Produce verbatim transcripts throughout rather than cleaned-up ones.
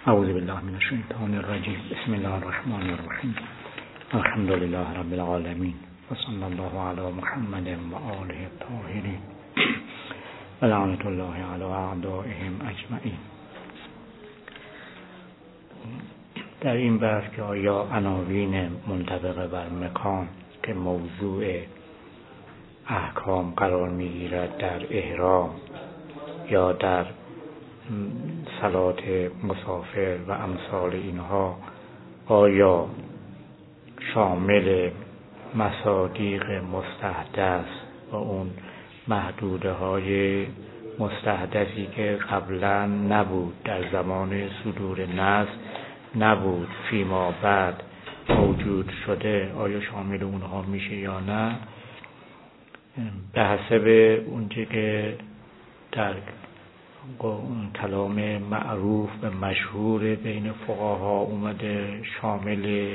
اعوذ بالله من الشیطان الرجیم. بسم الله الرحمن الرحیم. الحمد لله رب العالمین و صلی الله علی محمد و آله الطاهرین و لعنت الله علی اعدائهم اجمعین. در این بحث که آیا عناوین منطبق بر مکان که موضوع احکام قرار میگیرد در احرام یا در صلات مسافر و امثال اینها، آیا شامل مصادیق مستحدث و اون محدوده های مستحدثی که قبلا نبود، در زمان صدور نص نبود، فیما بعد موجود شده، آیا شامل اونها میشه یا نه؟ به حسب اونچه که در کلام معروف و مشهور بین فقها اومده، شامل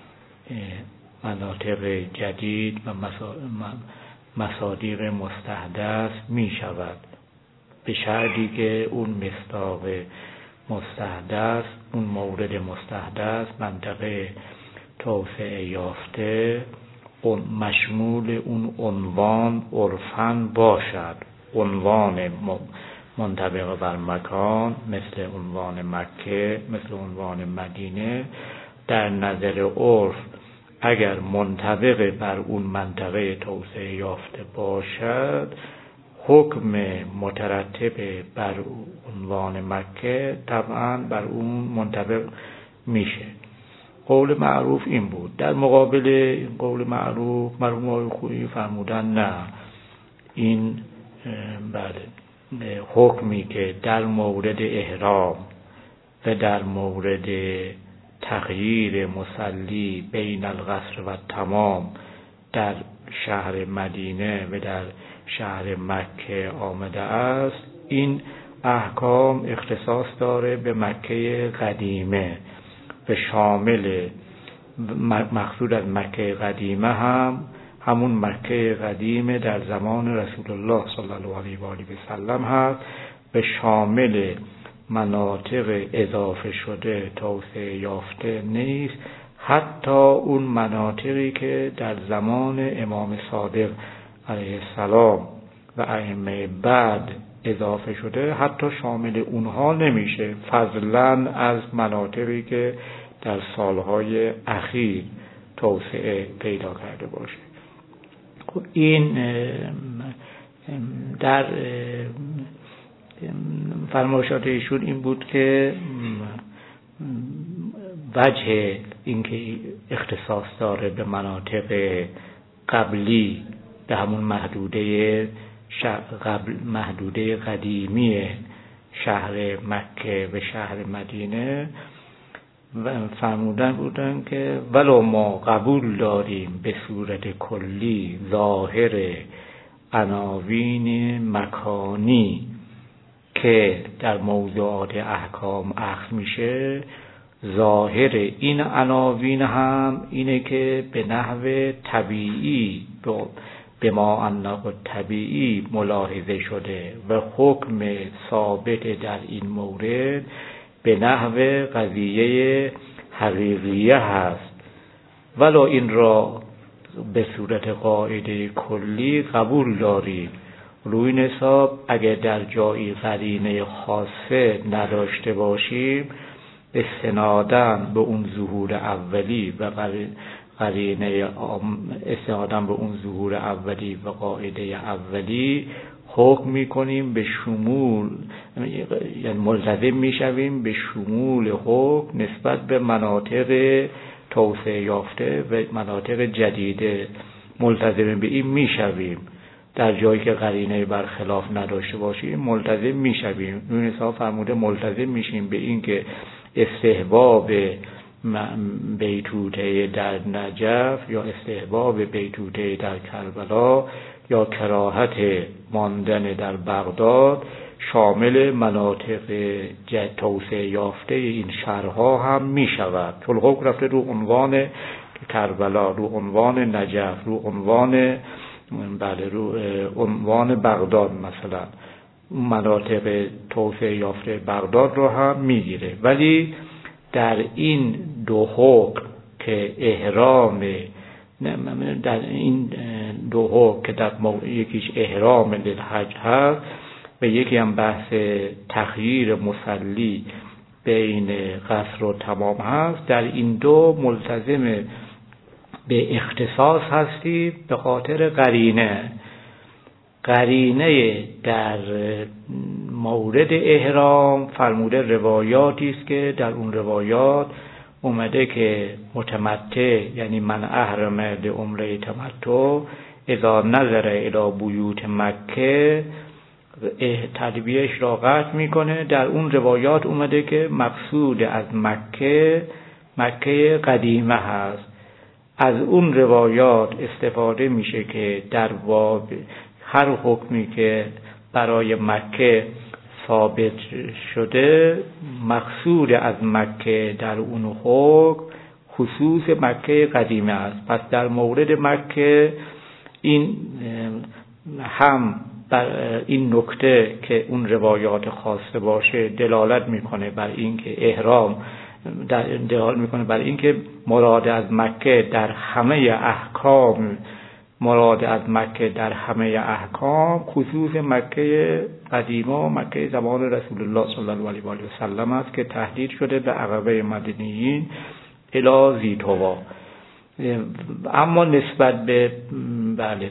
مناطق جدید و مصادیق مستحدث می شود، به شرطی که اون مصداق مستحدث، اون مورد مستحدث منطقه توسعه یافته مشمول اون عنوان عرفاً باشد. عنوان منطبق بر مکان مثل عنوان مکه، مثل عنوان مدینه، در نظر عرف اگر منطبق بر اون منطقه توسعه یافته باشد، حکم مترتب بر عنوان مکه طبعا بر اون منطبق میشه. قول معروف این بود. در مقابل این قول معروف مرحوم آقای خویی فرمودن نه، این بله حکمی که در مورد احرام و در مورد تغییر مصلی بین القصر و تمام در شهر مدینه و در شهر مکه آمده است، این احکام اختصاص داره به مکه قدیمه و شامل مقصود از مکه قدیمه هم همون مکه قدیمه در زمان رسول الله صلی الله علیه و آله و سلم هست و شامل مناطق اضافه شده توسعه یافته نیست، حتی اون مناطقی که در زمان امام صادق علیه السلام و ائمه بعد اضافه شده حتی شامل اونها نمیشه، فضلاً از مناطقی که در سالهای اخیر توسعه پیدا کرده باشه. این در فرمایشات ایشون این بود که وجه اینکه اختصاص داره به مناطق قبلی، به همون محدوده قبل محدوده قدیمی شهر مکه و شهر مدینه، فرمودن بودن که ولو ما قبول داریم به صورت کلی ظاهر عناوین مکانی که در موضوعات احکام اخذ میشه، ظاهر این عناوین هم اینه که به نحو طبیعی به ما انه طبیعی ملاحظه شده و حکم ثابت در این مورد به نحو قضیه حقیقیه هست. ولو این را به صورت قاعده کلی قبول داریم، روی این حساب اگر در جایی قرینه خاصه نداشته باشیم، استناداً به اون ظهور اولی و قرینه استناداً به اون ظهور اولی و قاعده اولی حکم میکنیم به شمول، یعنی ملتزم میشویم به شمول حکم نسبت به مناطق توسعه یافته و مناطق جدیده، ملتزم به این میشویم. در جایی که قرینه برخلاف نداشته باشیم ملتزم میشویم. اون حساب فرموده ملتزم میشیم به این که استحباب بیتوته در نجف یا استحباب بیتوته در کربلا یا کراهت ماندن در بغداد شامل مناطق توسعه یافته این شهرها هم می شود، چون حکم رفته رو عنوان کربلا، رو عنوان نجف، رو عنوان بله رو عنوان بغداد مثلا. مناطق توسعه یافته بغداد رو هم میگیره. ولی در این دو حکم که احرام در این دو حکم که در یکیش احرام للحج هست و یکی هم بحث تخییر مصلی بین قصر و تمام هست، در این دو ملتزم به اختصاص هستی به خاطر قرینه. قرینه در مورد احرام فرموده روایاتی است که در اون روایات اومده که متمتع یعنی من احرم لعمره تمتع اذا نظر الی بیوت مکه تلبیهش را قطع میکنه. در اون روایات اومده که مقصود از مکه مکه قدیمه هست. از اون روایات استفاده میشه که در باب هر حکمی که برای مکه ثابت شده مقصود از مکه در اون حکم خصوص مکه قدیمه است. پس در مورد مکه این هم بر این نکته که اون روایات خاصه باشه دلالت میکنه بر این که احرام دلالت میکنه بر این که مراد از مکه در همه احکام مراد از مکه در همه احکام خصوص مکه قدیمه و مکه زمان رسول الله صلی الله علیه و آله و سلم است که تحدید شده به عقبه مدنیین الی ذی‌طوا. اما نسبت به بله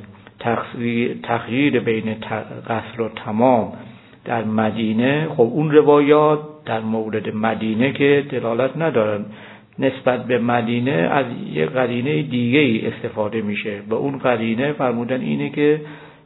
تخییر بین قصر و تمام در مدینه، خب اون روایات در مورد مدینه که دلالت ندارن، نسبت به مدینه از یک قرینه دیگه ای استفاده میشه و اون قرینه فرمودن اینه که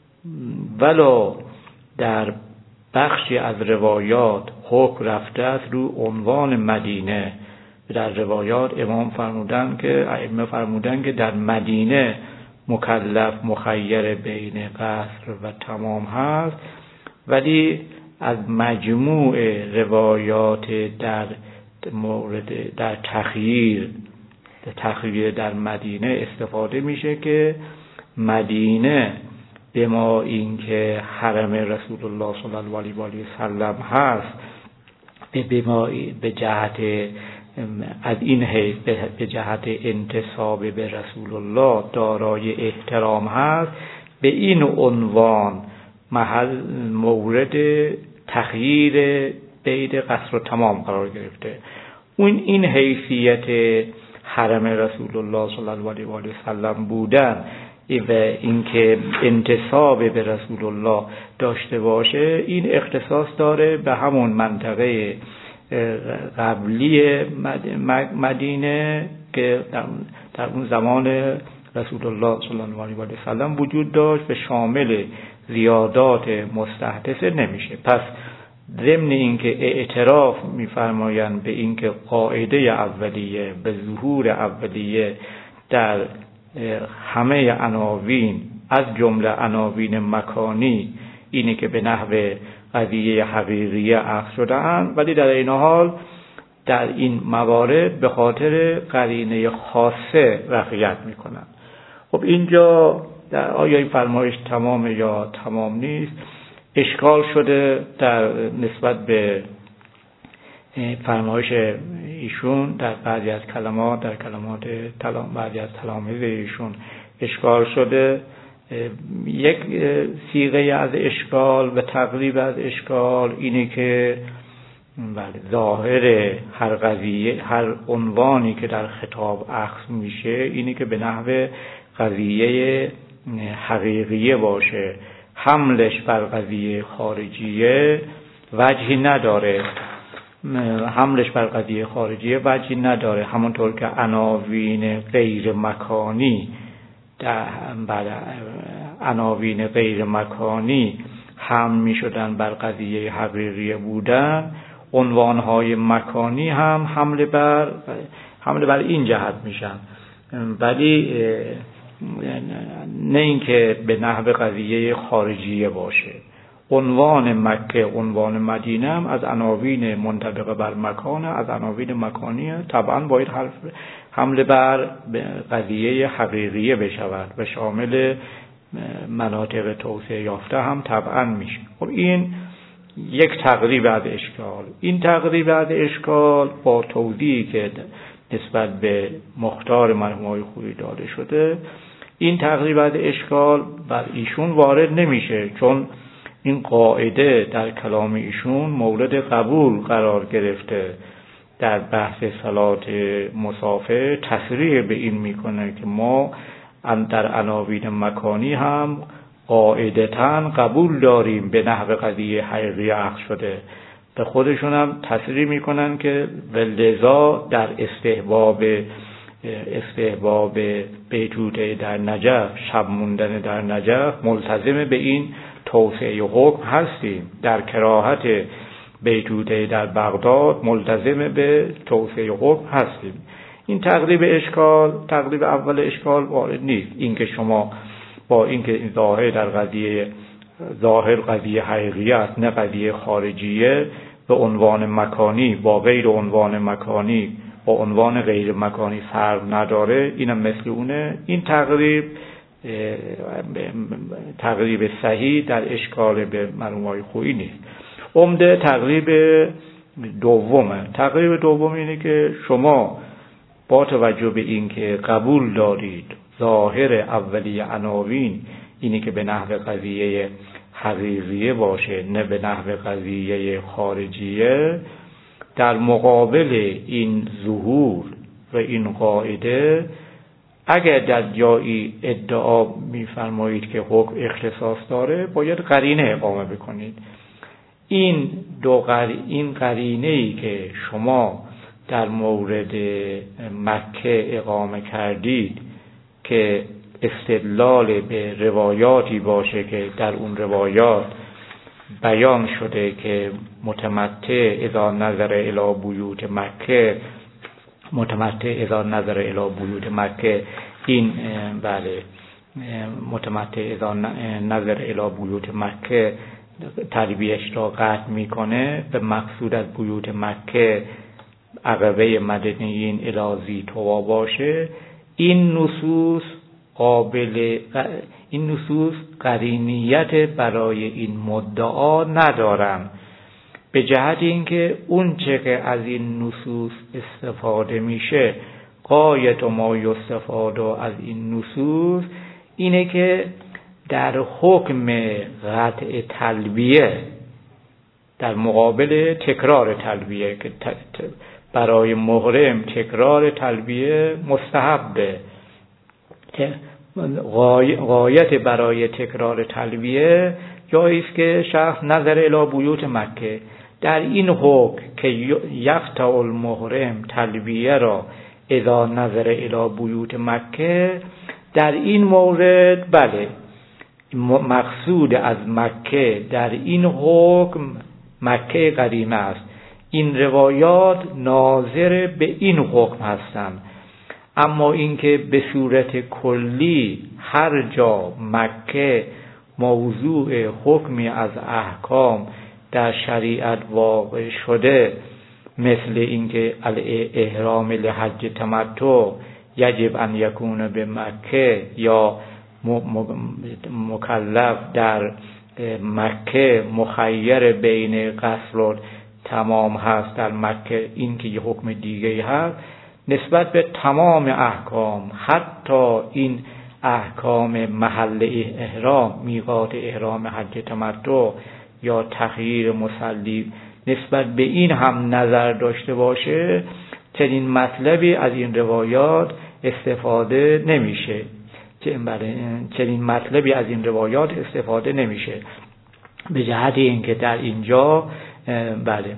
ولو در بخشی از روایات حکم رفته است رو عنوان مدینه، در روایات امام فرمودن که ائمه فرمودن که در مدینه مکلف مخیر بین قصر و تمام هست، ولی از مجموع روایات در مورد در تخییر تخییر در مدینه استفاده میشه که مدینه به ما این که حرم رسول الله صلی الله علیه و آله و سلم هست به ما به جهت از این حیث به جهت انتساب به رسول الله دارای احترام هست، به این عنوان محل مورد تخییر بین قصر و تمام قرار گرفته. اون این حیثیت حرم رسول الله صلی الله علیه و آله و سلم بودن و اینکه انتساب به رسول الله داشته باشه این اختصاص داره به همون منطقه قبلی مدینه که در اون زمان رسول الله صلی الله علیه و آله و سلم وجود داشت و شامل زیادات مستحدثه نمیشه. پس ضمن اینکه اعتراف می‌فرمایند به اینکه قاعده اولیه به ظهور اولیه در همه عناوین از جمله عناوین مکانی اینه که به نحو قضیه حقیقیه اخذ شده‌اند، ولی در این حال در این موارد به خاطر قرینه خاصه رعایت می‌کنند. خب اینجا در آیا این فرمایش تمام یا تمام نیست؟ اشکال شده در نسبت به فرمایش ایشون در بعضی از کلمات در کلمات تلام بعضی از تلامیذ ایشون اشکال شده. یک صیغه از اشکال و تقریب از اشکال اینه که بله ظاهر هر قضیه هر عنوانی که در خطاب اخذ میشه اینه که به نحو قضیه حقیقیه باشه، حملش بر قضیه خارجیه وجهی نداره حملش بر قضیه خارجیه وجهی نداره همونطور که عناوین غیر مکانی در بعد عناوین غیر مکانی هم می شدن بر قضیه حقیقیه بودن، عنوانهای مکانی هم حمله بر حمله بر این جهت میشن، ولی نه اینکه به نحو قضیه خارجیه باشه. عنوان مکه عنوان مدینه هم از عناوین منطبق بر مکان از عناوین مکانیه، طبعا باید حرف حمله بر قضیه حقیقیه بشود و شامل مناطق توسعه یافته هم طبعا میشه. خب این یک تقریب از اشکال. این تقریب از اشکال با توضیحی که نسبت به مختار مرحوم آقای خویی داده شده، این تقریب از اشکال بر ایشون وارد نمیشه، چون این قاعده در کلام ایشون مورد قبول قرار گرفته. در بحث صلات مسافر تصریح به این میکنه که ما در عناوین مکانی هم قاعدتاً قبول داریم به نحو قضیه حقیقی عقد شده. به خودشون هم تصریح میکنن که ولذا در استحباب استحباب بیتوته در نجف، شب موندن در نجف، ملتزم به این توسعه حکم هستیم. در کراهت بیتوته در بغداد ملتزم به توسعه حکم هستیم. این تقریب اشکال، تقریب اول اشکال وارد نیست. اینکه شما با اینکه این ظاهر در قضیه ظاهر قضیه حقیقی است نه قضیه خارجیه، به عنوان مکانی با غیر عنوان مکانی با عنوان غیر مکانی فرق نداره، اینم مثل اونه. این تقریب تقریب صحیح در اشکال به مرحوم آقای خویی نیست. عمده تقریب دومه. تقریب دوم اینه که شما با توجه به اینکه قبول دارید ظاهر اولیه عناوین اینه که به نحو قضیه حقیقیه باشه نه به نحو قضیه خارجیه، در مقابل این ظهور و این قاعده اگر در جایی ادعا می‌فرمایید که حکم اختصاص داره، باید قرینه اقامه بکنید. این دو قرینه این قرینه‌ای که شما در مورد مکه اقامه کردید که استدلال به روایاتی باشه که در اون روایات بیان شده که متمتع اذا نظر الی بیوت مکه متمتع اذا نظر الی بیوت مکه این بله متمتع اذا نظر الی بیوت مکه تربیهش را قطع میکنه، به مقصود از بیوت مکه عقبه مدنیین الی ذی طوا باشه. این نصوص قابل این نصوص قرینیت برای این مدعا ندارن، به جهت اینکه اون چه که از این نصوص استفاده میشه، غایت ما یستفاد از این نصوص اینه که در حکم قطع تلبیه در مقابل تکرار تلبیه که برای محرم تکرار تلبیه مستحبه، غایت برای تکرار تلبیه جایی است که شخص نظر الی بیوت مکه. در این حکم که یقطع المحرم تلبیه را اذا نظر الی بیوت مکه، در این مورد بله مقصود از مکه در این حکم مکه قدیمه است. این روایات ناظر به این حکم هستند. اما اینکه به صورت کلی هر جا مکه موضوع حکمی از احکام در شریعت واقع شده، مثل اینکه الاحرام لحج تمتع یجب ان یکون به مکه، یا مکلف در مکه مخیر بین قصر و تمام هست در مکه، این که یه حکم دیگه هست نسبت به تمام احکام، حتی این احکام محل احرام، میقات احرام حج تمتع یا تخییر مصلی، نسبت به این هم نظر داشته باشه، چنین مطلبی از این روایات استفاده نمیشه. چنین مطلبی از این روایات استفاده نمیشه به جهت اینکه در اینجا بله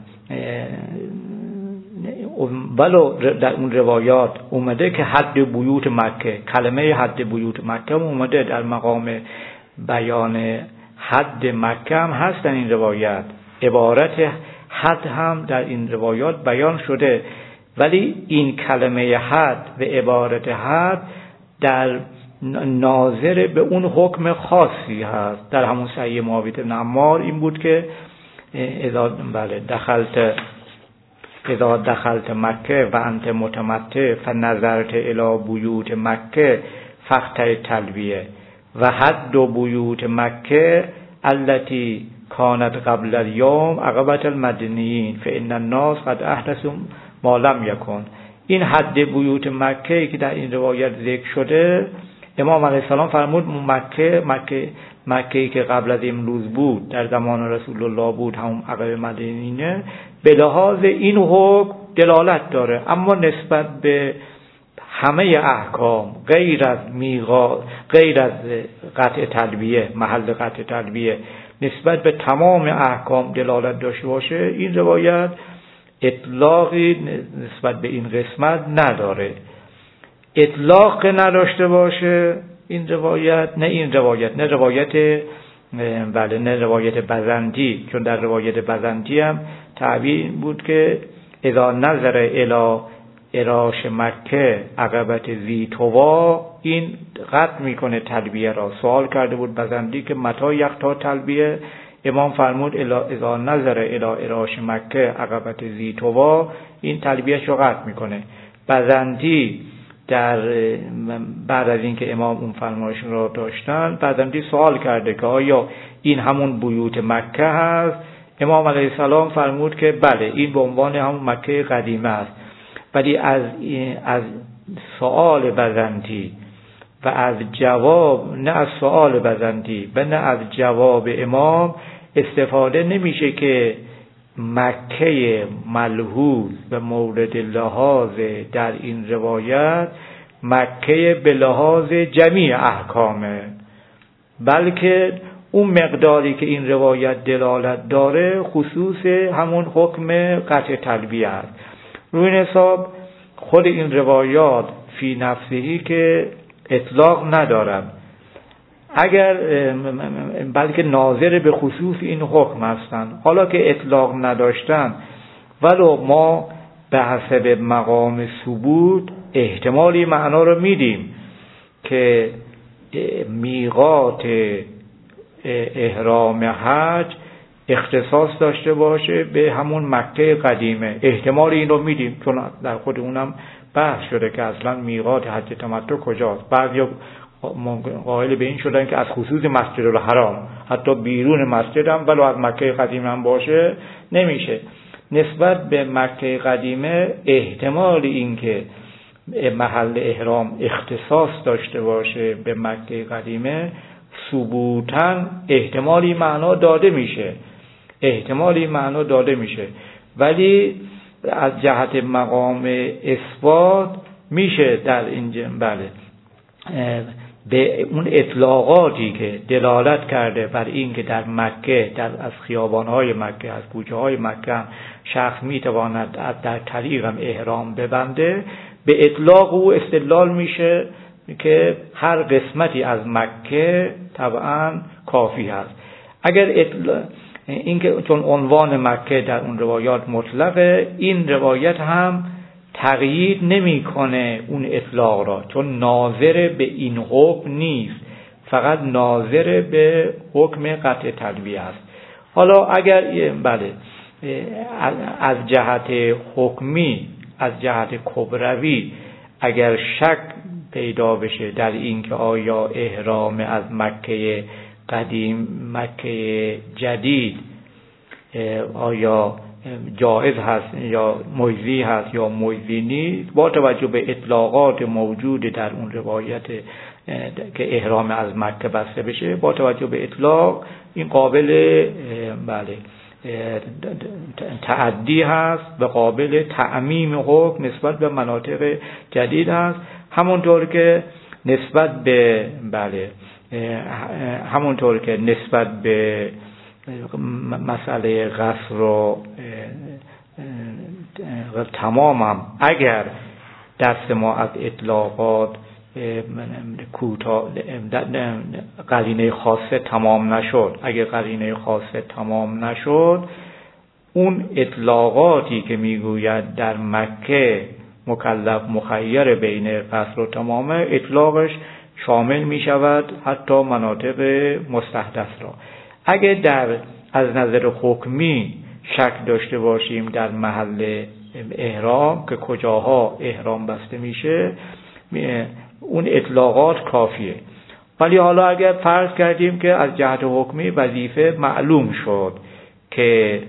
ولو در اون روایات اومده که حد بیوت مکه، کلمه حد بیوت مکه اومده در مقام بیان حد مکه هم هست. در این روایت عبارت حد هم در این روایات بیان شده، ولی این کلمه حد و عبارت حد در ناظر به اون حکم خاصی هست. در همون صحیح معاویه بن عمار این بود که اذا بله دخلت اذا دخلت مکه و انت متمتع فنظرت الی بیوت مکه فقط تلبیه و حد بیوت مکه التي کانت قبل الیوم عقبت المدنیین فان الناس قد احدثوا ما لم یکن. این حد بیوت مکه که در این روایت ذکر شده، امام علیه السلام فرمود مکه مکه مکه‌ای که قبل از امروز بود، در زمان رسول الله بود، همون عقب مدینه، به لحاظ این حکم دلالت داره، اما نسبت به همه احکام غیر از میقات، غیر از قطع تلبیه، محل قطع تلبیه، نسبت به تمام احکام دلالت داشته باشه، این روایت اطلاقی نسبت به این قسمت نداره. اطلاق نداشته باشه این روایت، نه این روایت، نه روایت بله نه روایت بزنتی، چون در روایت بزنتی هم تعبیر بود که اذا نظر الی اراش مکه عقبت ذی طوا، این قطع میکنه تلبیه را. سوال کرده بود بزنتی که متی یختا تلبیه، امام فرمود اذا نظر الی اراش مکه عقبت ذی طوا، این تلبیهش رو قطع میکنه. بزنتی در بعد از اینکه امام اون فرمایش را داشتن، بزنتی سوال کرده که آیا این همون بیوت مکه هست؟ امام علیه السلام فرمود که بله، این به عنوان همون مکه قدیمه است. ولی از از سوال بزنتی و از جواب، نه از سوال بزنتی و نه از جواب امام استفاده نمیشه که مکه ملحوظ و مورد لحاظ در این روایت مکه به لحاظ جمیع احکامه، بلکه اون مقداری که این روایت دلالت داره خصوص همون حکم قطع تلبیه است. روی این حساب خود این روایات فی نفسهی که اطلاق ندارن، اگر بلکه ناظر به خصوص این حکم هستند. حالا که اطلاق نداشتن، ولو ما به حسب مقام ثبوت احتمالی معنا رو میدیم که میقات احرام حج اختصاص داشته باشه به همون مکه قدیمه، احتمال این رو میدیم، چون در خود اونم بحث شده که اصلا میقات حج تمتع کجاست. بعضیا قائل به این شدن که از خصوص مسجد الحرام، حتی بیرون مسجد هم ولو از مکه قدیمه هم باشه نمیشه. نسبت به مکه قدیمه احتمال این که محل احرام اختصاص داشته باشه به مکه قدیمه ثبوتاً احتمالی معنا داده میشه، احتمالی معنا داده میشه ولی از جهت مقام اثبات میشه در اینجا بله به اون اطلاقاتی که دلالت کرده بر این که در مکه، در از خیابانهای مکه، از کوچه های مکه شخص میتواند در طریق هم احرام ببنده، به اطلاق او استدلال میشه که هر قسمتی از مکه طبعا کافی هست. اگر اطلاق این که چون عنوان مکه در اون روایات مطلقه، این روایت هم تقیید نمیکنه اون اطلاق را، چون ناظر به این حکم نیست، فقط ناظر به حکم قطع تلبیه است. حالا اگر بله از جهت حکمی، از جهت کبروی اگر شک پیدا بشه در این که آیا احرام از مکه قدیم، مکه جدید آیا جائز هست یا مجزی هست یا مجزی نیست، با توجه به اطلاقات موجود در اون روایت که احرام از مکه بسته بشه، با توجه به اطلاق این قابل بله تعدی هست و قابل تعمیم حکم نسبت به مناطق جدید هست. همونطور که نسبت به بله همونطور که نسبت به مسئله قصر و تمام هم اگر دست ما از اطلاقات کوتاه قرینه خاصه تمام نشد، اگر قرینه خاصه تمام نشد، اون اطلاقاتی که میگوید در مکه مکلف مخیر بین قصر و تمامه، اطلاقش شامل می شود حتی مناطق مستحدث را. اگر در از نظر حکمی شک داشته باشیم در محل احرام که کجاها احرام بسته میشه، اون اطلاقات کافیه. ولی حالا اگر فرض کردیم که از جهت حکمی وظیفه معلوم شد که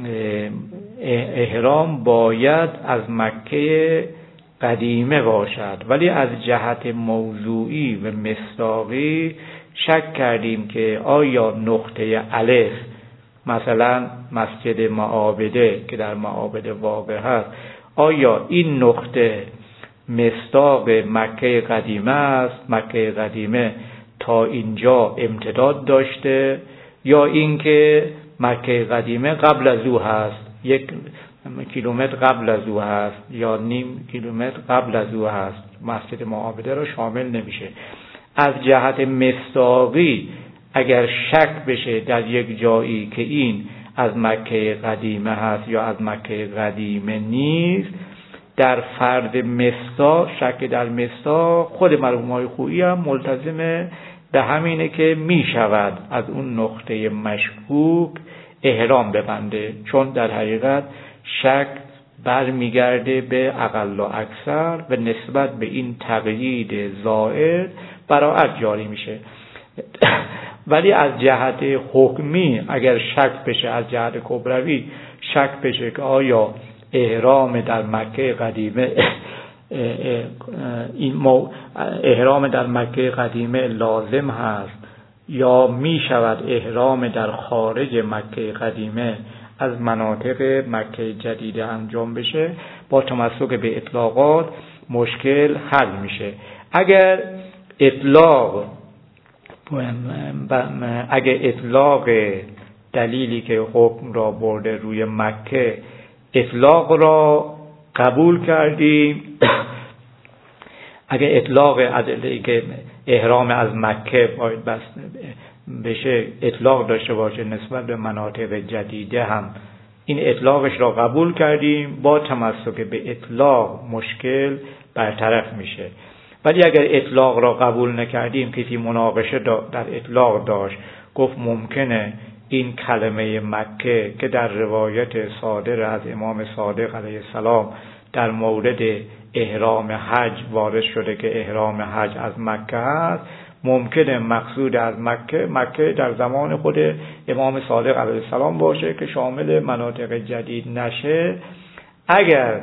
احرام باید از مکه قدیمه باشد، ولی از جهت موضوعی و مصداقی شک کردیم که آیا نقطه الف مثلا مسجد معابده که در معابده واقع هست، آیا این نقطه مصداق مکه قدیمه است، مکه قدیمه تا اینجا امتداد داشته، یا اینکه مکه قدیمه قبل از او هست، یک کیلومتر قبل از او هست یا نیم کیلومتر قبل از او هست، مسجد معابده را شامل نمیشه. از جهت مصداقی اگر شک بشه در یک جایی که این از مکه قدیمه هست یا از مکه قدیمه نیست، در فرد مصداق شک در مصداق خود مرحومای خویی هم ملتزم به همینه که می شود از اون نقطه مشکوک احرام ببنده، چون در حقیقت شک برمیگرده به اقل و اکثر و نسبت به این تقیید زائد براعت جاری میشه. ولی از جهت حکمی اگر شک بشه، از جهت کبروی شک بشه که آیا احرام در مکه قدیمه این مو احرام در مکه قدیمه لازم هست یا می شود احرام در خارج مکه قدیمه از مناطق مکه جدیده انجام بشه، با تمسک به اطلاقات مشکل حل میشه. اگر اطلاق اگر اطلاق دلیلی که حکم را برده روی مکه، اطلاق را قبول کردیم، اگر اطلاق ادله که احرام از مکه باید بس بشه اطلاق داشته باشه نسبت به مناطق جدیده هم، این اطلاقش را قبول کردیم، با تمسک به اطلاق مشکل برطرف میشه. ولی اگر اطلاق را قبول نکردیم، کسی مناقشه در اطلاق داشت، گفت ممکنه این کلمه مکه که در روایت صادر از امام صادق علیه السلام در مورد احرام حج وارد شده که احرام حج از مکه هست، ممکنه مقصود از مکه مکه در زمان خود امام صادق علیه السلام باشه که شامل مناطق جدید نشه. اگر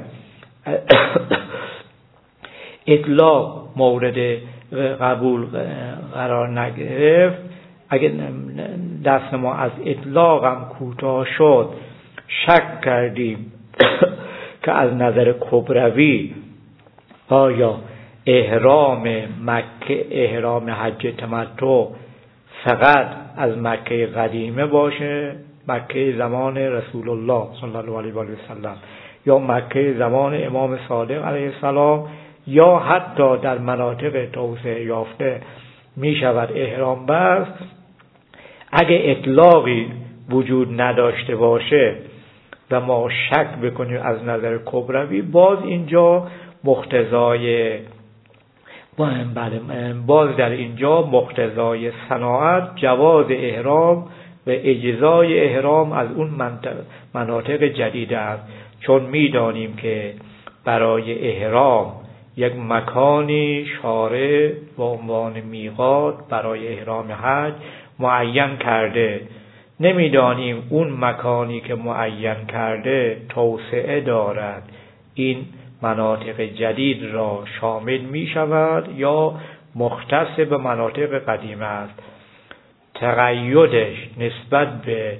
اطلاق مورد قبول قرار نگرفت، اگر دست ما از اطلاق هم کوتاه شد، شک کردیم که از نظر کبروی آیا احرام مکه احرام حج تمتع فقط از مکه قدیمه باشه، مکه زمان رسول الله صلی الله علیه و سلم، یا مکه زمان امام صادق علیه السلام، یا حتی در مناطق توسعه یافته می شود احرام بست. اگه اطلاقی وجود نداشته باشه و ما شک بکنیم از نظر کبروی، باز اینجا مقتضای بله باز در اینجا مقتضای صناعت جواز احرام و اجزای احرام از اون مناطق جدیده است، چون میدانیم که برای احرام یک مکانی شارع با عنوان میقات برای احرام حج معین کرده. نمیدانیم اون مکانی که معین کرده توسعه دارد، این مناطق جدید را شامل می شود یا مختص به مناطق قدیمه است. تقییدش نسبت به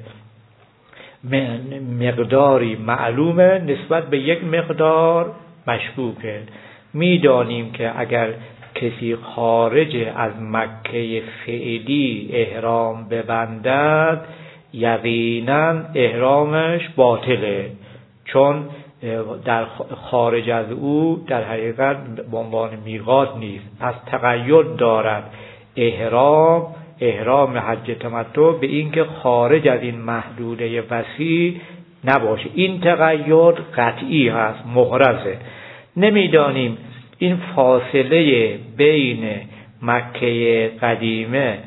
مقداری معلومه، نسبت به یک مقدار مشکوکه. میدانیم که اگر کسی خارج از مکه فعلی احرام ببندد، یقینا احرامش باطله، چون در خارج از او در حقیقت به عنوان میقات نیست. پس تقید دارد احرام احرام حج تمتع به اینکه خارج از این محدوده وسیع نباشه. این تقید قطعی هست، محرزه. نمیدانیم این فاصله بین مکه قدیمه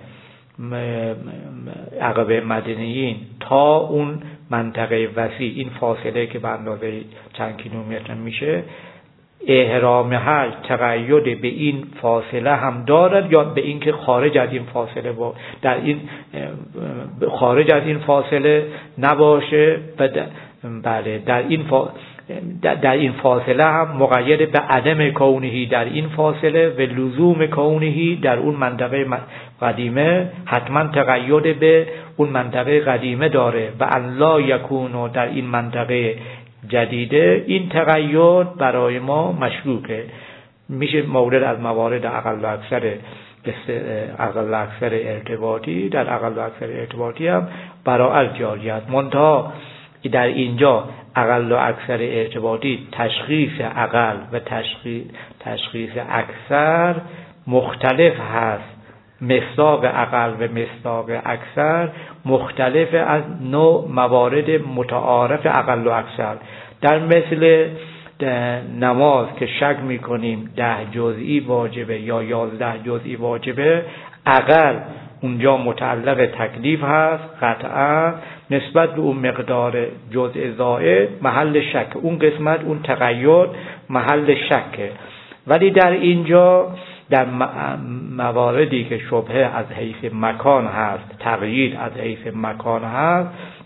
عقب مدنیین تا اون منطقه وسیع، این فاصله که به اندازه چند کیلومتر میشه، احرام حج تقید به این فاصله هم دارد یا به این که خارج از این فاصله با در این خارج از این فاصله نباشه و بله در این فا در این فاصله هم مقید به عدم کونهی در این فاصله و لزوم کونهی در اون منطقه قدیمه حتما تقید به اون منطقه قدیمه داره و ان لا یکونو در این منطقه جدیده. این تقید برای ما مشکوکه، میشه مورد از موارد اقل و اکثر اقل و اکثر ارتباطی. در اقل و اکثر ارتباطی هم براءت جاری است، منتها در اینجا اقل و اکثر ارتباطی تشخیص اقل و تشخیص تشخیص اکثر مختلف هست. مصداق اقل و مصداق اکثر مختلف از نوع موارد متعارف اقل و اکثر. در مثل نماز که شک میکنیم ده جزئی واجبه یا یازده جزئی واجبه، اقل اونجا متعلق تکلیف هست قطعا، نسبت به اون مقدار جزء زائد محل شک، اون قسمت اون تقید محل شکه. ولی در اینجا در مواردی که شبهه از حیث مکان هست، تقیید از حیث مکان هست،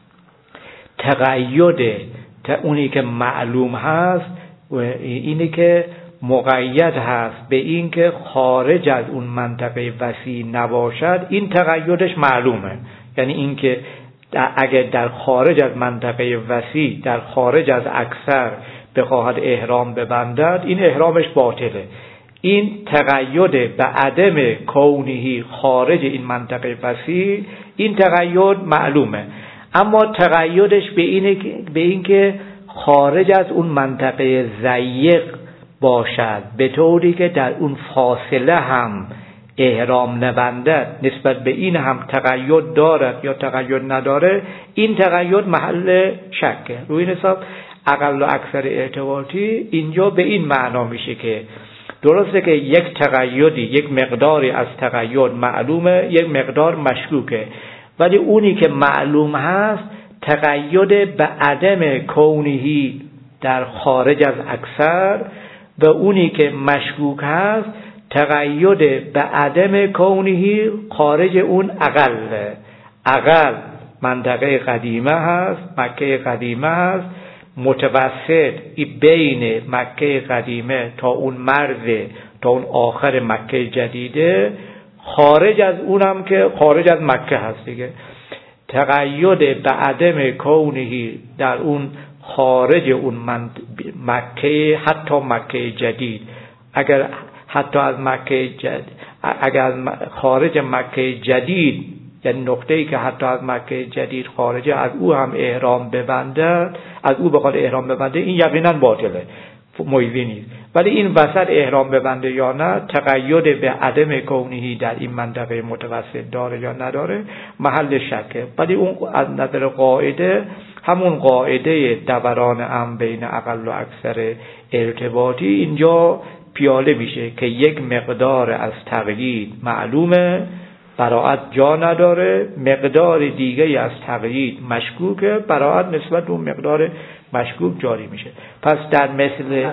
تقید اونی که معلوم هست اینی که مقید هست به این که خارج از اون منطقه وسیع نباشد، این تقیدش معلومه. یعنی این که اگر در خارج از منطقه وسیع، در خارج از اکثر بخواهد احرام ببندد، این احرامش باطله. این تقید به عدم کونهی خارج این منطقه وسیع، این تقید معلومه. اما تقیدش به اینه به این که خارج از اون منطقه ضیق باشد، به طوری که در اون فاصله هم احرام نبندد، نسبت به این هم تقید دارد یا تقید نداره، این تقید محل شکه. روی این حساب اقل و اکثر ارتباطی اینجا به این معنا میشه که درسته که یک تقیدی، یک مقداری از تقید معلومه، یک مقدار مشکوکه، ولی اونی که معلوم هست تقید به عدم کونهی در خارج از اکثر، و اونی که مشکوک هست تقید به عدم کونهی خارج اون اقل. اقل منطقه قدیمه هست، مکه قدیمه هست، متوسط بین مکه قدیمه تا اون مرز، تا اون آخر مکه جدیده، خارج از اونم که خارج از مکه هست دیگه. تقید به عدم کونهی در اون خارج اون مکه، حتی مکه جدید، اگر حتی از مکه جدید، اگر از خارج مکه جدید، یعنی نقطه‌ای که حتی از مکه جدید خارجه، از او هم احرام ببنده، از او بخواد احرام ببنده، این یقینا باطله، مویزی نیست. ولی این وسط احرام ببنده یا نه، تقید به عدم کونهی در این منطقه متوسط داره یا نداره محل شکه. ولی اون از نظر قاعده همون قاعده دوران ام بین اقل و اکثر ارتباطی اینجا پیاله میشه که یک مقدار از تقیید معلومه، براءت جا نداره، مقدار دیگه از تقیید مشکوکه، براءت نسبت به اون مقدار مشکوک جاری میشه. پس در مثل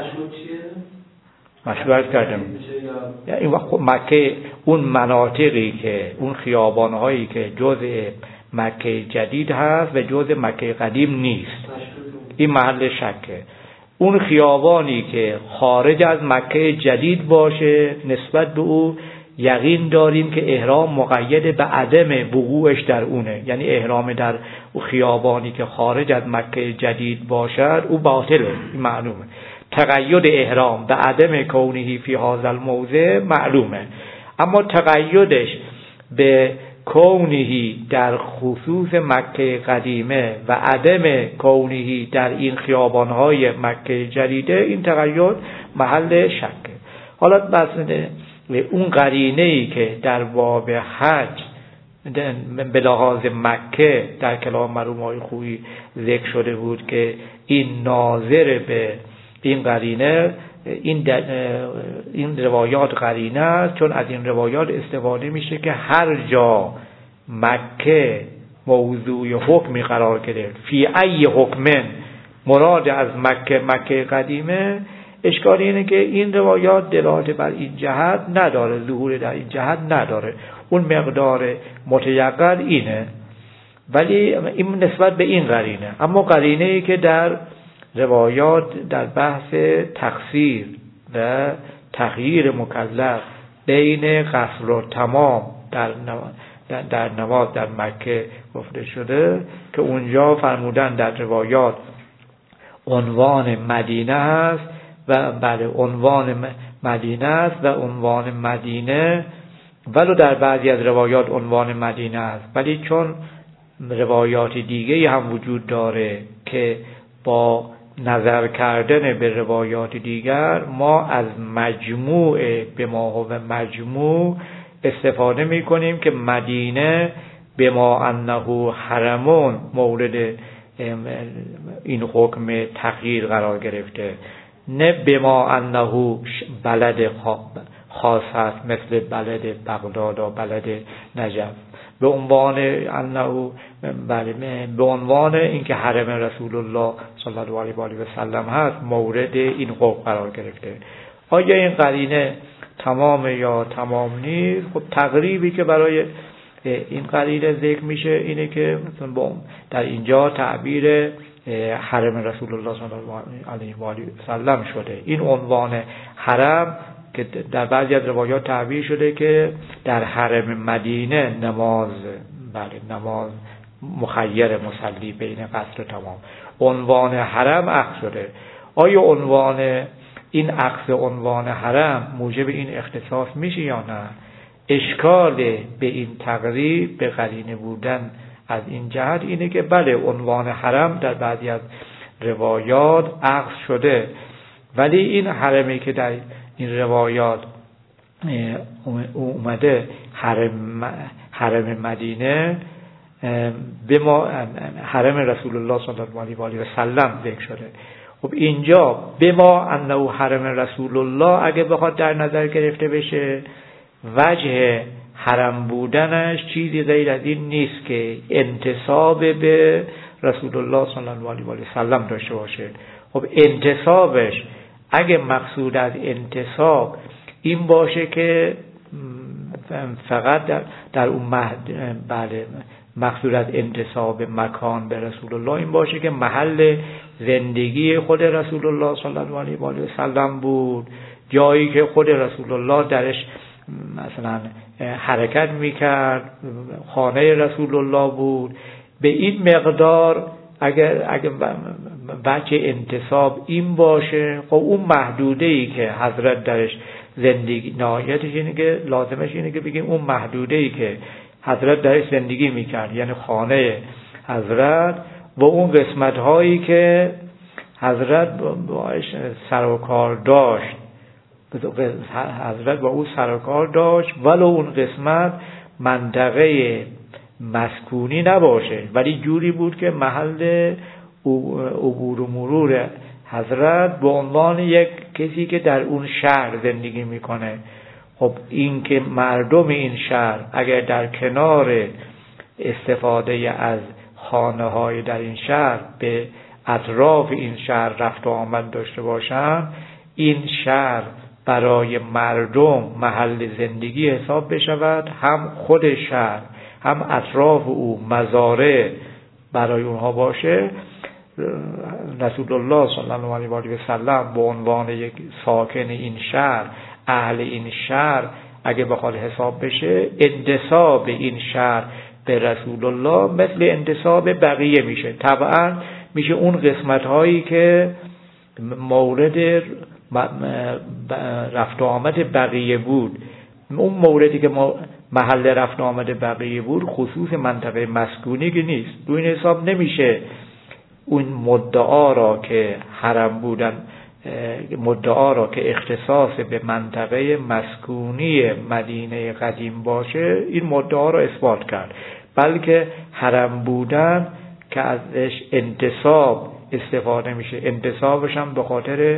مشکوک کردم این وقت مکه، اون مناطقی که اون خیابانهایی که جزء مکه جدید هست و جزء مکه قدیم نیست، این محل شکه. اون خیابانی که خارج از مکه جدید باشه، نسبت به او یقین داریم که احرام مقید به عدم وقوعش در اونه، یعنی احرام در خیابانی که خارج از مکه جدید باشد او باطله، این معلومه. تقید احرام به عدم کونهی فی هذا الموضع معلومه، اما تقیدش به کونهی در خصوص مکه قدیمه و عدم کونهی در این خیابانهای مکه جدیده، این تقید محل شکه. حالا بس اون قرینه‌ای که در باب حج به لحاظ مکه در کلام مرحوم آقای خویی ذکر شده بود که این ناظر به این قرینه، این این روایات قرینه است، چون از این روایات استفاده میشه که هر جا مکه موضوع حکمی قرار گرفت، فی ای حکمن، مراد از مکه مکه قدیمه، اشکال اینه که این روایات دلالت بر این جهت نداره، ظهور در این جهت نداره. اون مقدار متیقن اینه، ولی این نسبت به این قرینه. اما قرینه ای که در روایات در بحث تقصیر و تغییر مکلف بین قصر و تمام در در نماز در مکه گفته شده که اونجا فرمودن در روایات عنوان مدینه است و بله عنوان مدینه است و عنوان مدینه، ولو در بعضی از روایات عنوان مدینه است، ولی چون روایات دیگه هم وجود داره که با نظر کردن به روایات دیگر ما از مجموع به ما و مجموع استفاده می کنیم که مدینه به ما انه حرمون مورد این حکم تغییر قرار گرفته، نه به ما انه بلد خاص هست مثل بلد بغداد و بلد نجف، به عنوان انه بله به عنوان اینکه حرم رسول الله صلی الله علیه و آله و سلم هست مورد این حکم قرار گرفته. آیا این قرینه تمام یا تمام نیست؟ خب تقریبی که برای این قرینه ذکر میشه اینه که مثلا در اینجا تعبیر حرم رسول الله صلی الله علیه و آله و سلم شده. این عنوان حرم که در بعضی از روایات تعبیر شده که در حرم مدینه نماز بله نماز مخیر مصلی بین قصر تمام، عنوان حرم اخذ شده. آیا عنوان این اخذ عنوان حرم موجب این اختصاص میشه یا نه؟ اشکال به این تقریب به قرینه بودن از این جهت اینه که بله عنوان حرم در بعضی از روایات اخذ شده، ولی این حرمی که در این روایات اومده حرم حرم مدینه به ما حرم رسول الله صلی الله علیه و آله و سلم ذکر شده. خب اینجا به ما انه حرم رسول الله اگه بخواد در نظر گرفته بشه، وجه حرم بودنش چیزی غیر از این نیست که انتساب به رسول الله صلی الله علیه و آله و سلم داشته باشه. خب انتسابش اگه مقصود از انتساب این باشه که فقط در, در اون مهد بله مقصود از انتساب مکان به رسول الله این باشه که محل زندگی خود رسول الله صلی الله علیه و آله و سلم بود، جایی که خود رسول الله درش مثلا حرکت میکرد، خانه رسول الله بود، به این مقدار اگر اگر بچه انتصاب این باشه، خب اون محدوده ای که حضرت درش زندگی نهایتش اینه که لازمش اینه که بگیم اون محدوده ای که حضرت درش زندگی میکرد یعنی خانه حضرت و اون قسمت هایی که حضرت باش سر و کار داشت، حضرت با او سر و کار داشت ولو اون قسمت منطقه مسکونی نباشه، ولی جوری بود که محل عبور و مرور حضرت به عنوان یک کسی که در اون شهر زندگی میکنه. خب این که مردم این شهر اگر در کنار استفاده از خانه های در این شهر به اطراف این شهر رفت و آمد داشته باشن، این شهر برای مردم محل زندگی حساب بشود، هم خود شهر هم اطراف او مزارع برای اونها باشه. رسول الله صلی الله علیه و آله و سلم به عنوان یک ساکن این شهر، اهل این شهر اگه بخواد حساب بشه، انتساب این شهر به رسول الله مثل انتساب بقیه میشه. طبعا میشه اون قسمت هایی که مورد رفت و آمد بقیه بود، اون موردی که محل رفت و آمد بقیه بود خصوص منطقه مسکونی که نیست. دو این حساب نمیشه اون مدعا را که حرم بودن مدعا را که اختصاص به منطقه مسکونی مدینه قدیم باشه این مدعا را اثبات کرد، بلکه حرم بودن که ازش انتساب استفاده میشه، انتسابش هم به خاطر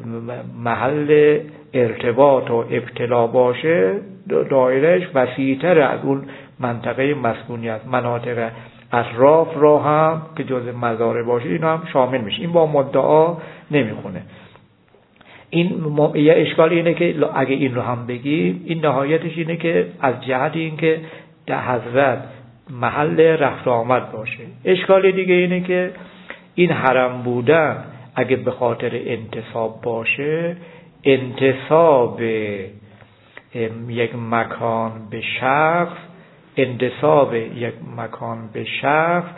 محل ارتباط و ابتلا باشه، دایرهش وسیع‌تر از اون منطقه مسکونی است. مناطق اطراف را هم که جز مزارع باشه اینا هم شامل میشه. این با مدعا نمیخونه. این م... یه اشکال اینه که اگه این رو هم بگیم، این نهایتش اینه که از جهت این که در حضرت محل رفت آمد باشه. اشکال دیگه اینه که این حرم بودن اگه به خاطر انتصاب باشه، انتصاب یک مکان به شخص انتصاب یک مکان به شخص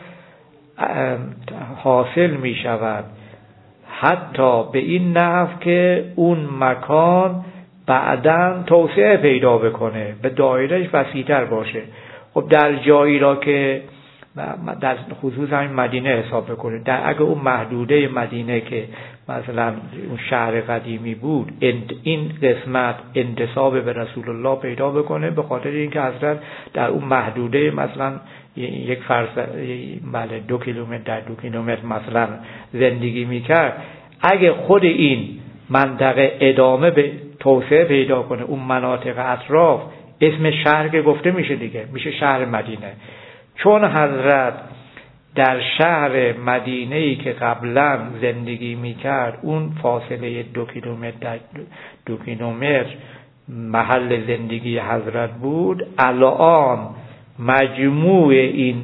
حاصل می شود حتی به این نحو که اون مکان بعداً توسعه پیدا بکنه، به دایرهش وسیع‌تر باشه. خب در جایی را که در خصوص همین مدینه حساب بکنید، در اگه اون محدوده مدینه که مثلا اون شهر قدیمی بود این قسمت انتساب به رسول الله پیدا بکنه، به خاطر اینکه حضرت در اون محدوده مثلا یک فرسخ بله دو کیلومتر در دو کیلومتر مثلا زندگی میکرد، اگه خود این منطقه ادامه به توسعه پیدا کنه، اون مناطق اطراف، اسم شهر که گفته میشه دیگه، میشه شهر مدینه. چون حضرت در شهر مدینه‌ای که قبلا زندگی میکرد اون فاصله دو کیلومتر در دو کیلومتر محل زندگی حضرت بود، الان مجموع این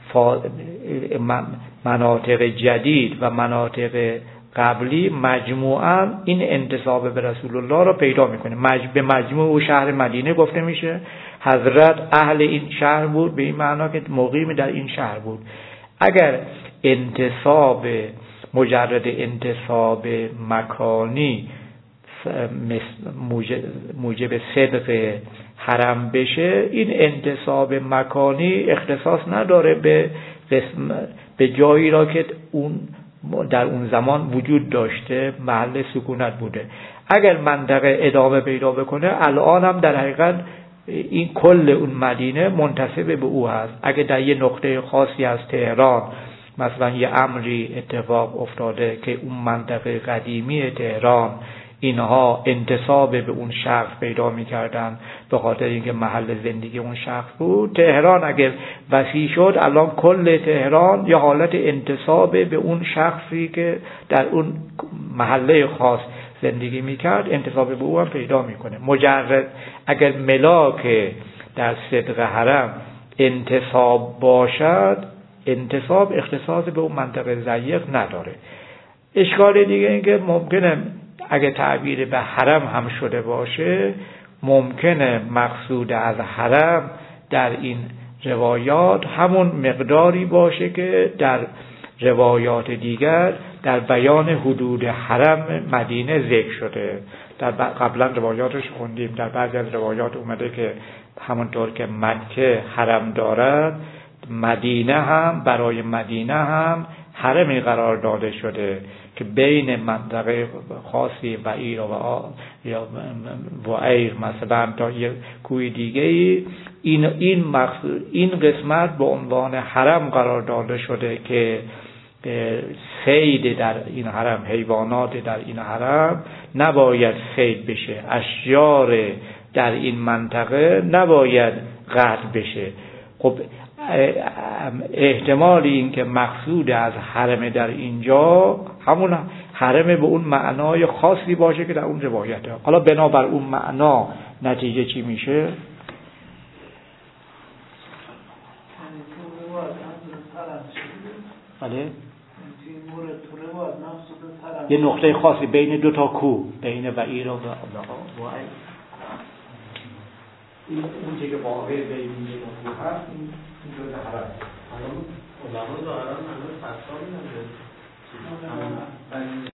مناطق جدید و مناطق قبلی مجموعاً این انتساب به رسول الله را پیدا میکنه. مج... به مجموع شهر مدینه گفته میشه. حضرت اهل این شهر بود، به این معنا که مقیم در این شهر بود. اگر انتساب مجرد انتساب مکانی موجب صدق حرم بشه، این انتساب مکانی اختصاص نداره به قسم به جایی را که اون در اون زمان وجود داشته، محل سکونت بوده. اگر منطقه ادامه پیدا بکنه، الان هم در حقیقت این کل اون مدینه منتسب به او هست. اگر در یه نقطه خاصی از تهران مثلا یه امری اتفاق افتاده که اون منطقه قدیمی تهران اینها انتساب به اون شخص پیدا می‌کردن به خاطر اینکه محل زندگی اون شخص بود، تهران اگر وسیع شد، الان کل تهران یا حالت انتساب به اون شخصی که در اون محله خاص زندگی می‌کرد انتساب به او هم پیدا می‌کنه. مجرد اگر ملاک در صدق حرم انتساب باشد، انتساب اختصاص به اون منطقه ضیق نداره. اشکال دیگه این که ممکنه اگه تعبیر به حرم هم شده باشه، ممکنه مقصود از حرم در این روایات همون مقداری باشه که در روایات دیگر در بیان حدود حرم مدینه ذکر شده. در قبلا روایاتش خوندیم، در بعضی از روایات اومده که همونطور که مکه حرم دارد، مدینه هم برای مدینه هم حرمی قرار داده شده که بین منطقه خاصی بعیر و یا وعیر مثلا تا یه کوی دیگه این این مقصود این قسمت به عنوان حرم قرار داده شده که صید در این حرم، حیوانات در این حرم نباید صید بشه، اشجار در این منطقه نباید قطع بشه. خب احتمال این که مقصود از حرم در اینجا همون حرم به اون معنای خاصی باشه که در اون روایته. حالا بنابر اون معنا نتیجه چی میشه؟ بله؟ یه نقطه خاصی بین دو تا کوه، بین بعیر و وعیر، این اون چه که واقع بین این دو کوه هست، این جزء حرم. علما دارن همه فتوا میدن